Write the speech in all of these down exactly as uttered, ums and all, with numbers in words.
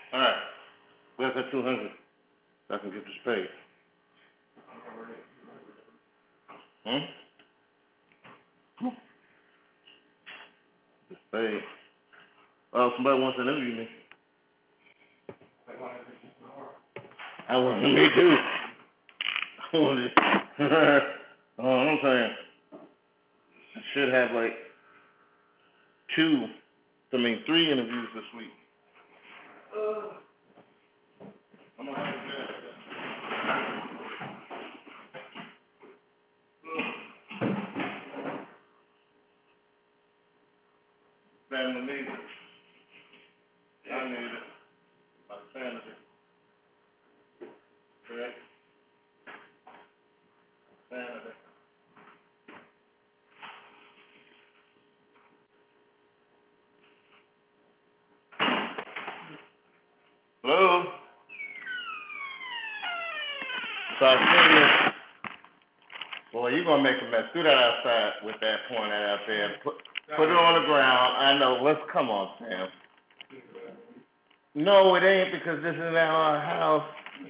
All right. Where's that two hundred? So I can get this paid. Hmm? This paid. Oh, somebody wants to interview me. I want me too. I want it. Oh, I'm saying. I should have like two, I mean three interviews this week. Uh, I'm gonna have to family needs it. I need it. My sanity. Correct? Sanity. Hello? So I see you. Boy, you're going to make a mess. Do that outside with that pointer out there. Put, put it on the ground. I know. Let's come on, Sam. No, it ain't because this is our house.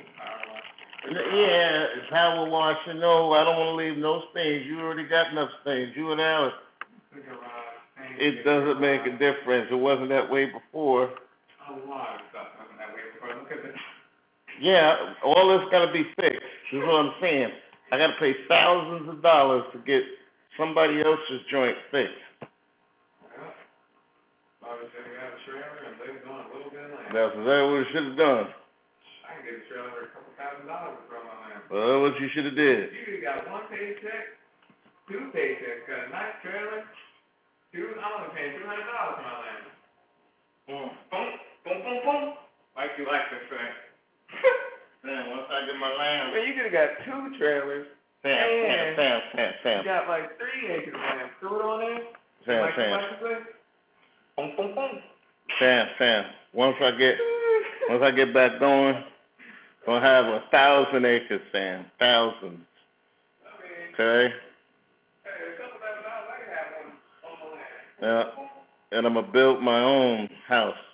Yeah, power washing. No, I don't want to leave no stains. You already got enough stains. You and Alice. It doesn't make a difference. It wasn't that way before. A lot of stuff wasn't that way before. Look at this. Yeah, all this got to be fixed. This is what I'm saying. I got to pay thousands of dollars to get somebody else's joint fixed. Yeah. Obviously, we have a trailer and they've done a little bit of land. That's exactly what it should have done. I can get a trailer for a couple thousand dollars from my land. Well, that's what you should have did. You got one paycheck, two paychecks, got a nice trailer. Two, I'm only paying two hundred dollars for my land. Boom, boom, boom, boom, boom. Like you like this thing. Sam, once I get my land. Man, you could have got two trailers. Sam, Sam, Sam, Sam, Sam. You got like three acres of land. Throw it on there. Sam, like Sam. Like you like boom, boom, boom. Sam, Sam. Once I get, once I get back going, gonna have a thousand acres, Sam. Thousands. Okay. Yeah, and I'm gonna build my own house.